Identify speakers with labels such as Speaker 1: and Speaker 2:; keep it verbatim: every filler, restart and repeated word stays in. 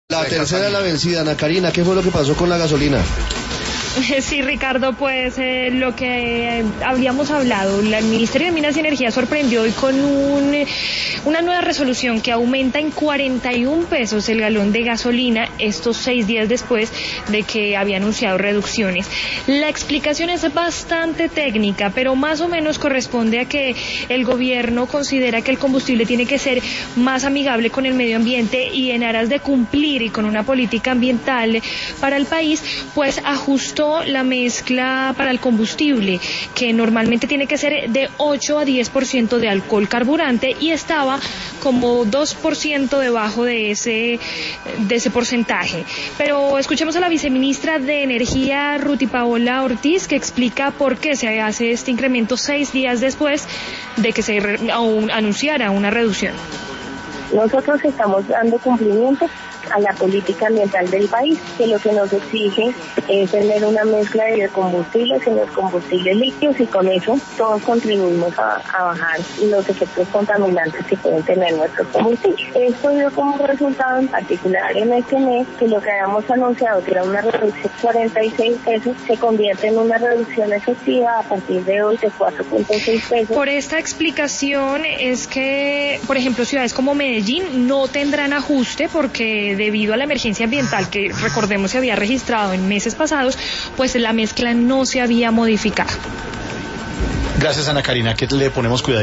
Speaker 1: La tercera la vencida, Ana Karina, ¿qué fue lo que pasó con la gasolina?
Speaker 2: Sí, Ricardo, pues eh, lo que eh, habíamos hablado, la, el Ministerio de Minas y Energía sorprendió hoy con un, una nueva resolución que aumenta en cuarenta y un pesos el galón de gasolina, estos seis días después de que había anunciado reducciones. La explicación es bastante técnica, pero más o menos corresponde a que el gobierno considera que el combustible tiene que ser más amigable con el medio ambiente y en aras de cumplir y con una política ambiental para el país, pues ajustó la mezcla para el combustible, que normalmente tiene que ser de ocho a diez por ciento de alcohol carburante y estaba como dos por ciento debajo de ese, de ese porcentaje. Pero escuchemos a la viceministra de Energía, Ruti Paola Ortiz, que explica por qué se hace este incremento seis días después de que se re, aún, anunciara una reducción.
Speaker 3: Nosotros estamos dando cumplimiento a la política ambiental del país, que lo que nos exige es tener una mezcla de combustibles en los combustibles líquidos, y con eso todos contribuimos a, a bajar los efectos contaminantes que pueden tener nuestros combustibles. Esto dio como resultado en particular en este mes que lo que habíamos anunciado, que era una reducción de cuarenta y seis pesos, se convierte en una reducción efectiva a partir de hoy de cuatro punto seis pesos.
Speaker 2: Por esta explicación es que, por ejemplo, ciudades como Medellín no tendrán ajuste porque debido a la emergencia ambiental que, recordemos, se había registrado en meses pasados, pues la mezcla no se había modificado.
Speaker 4: Gracias, Ana Karina, que le ponemos cuidado.